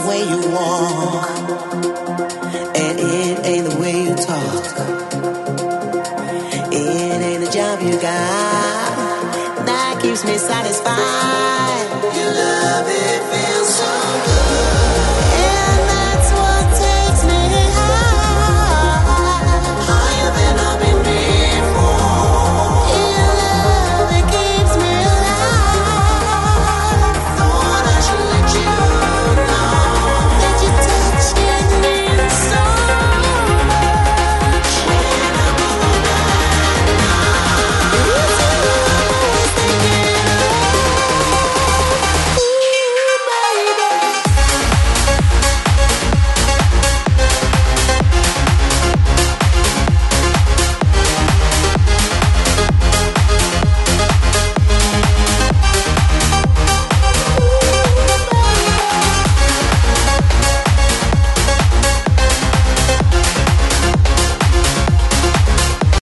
the way you walk, and it ain't the way you talk. It ain't the job you got that keeps me satisfied.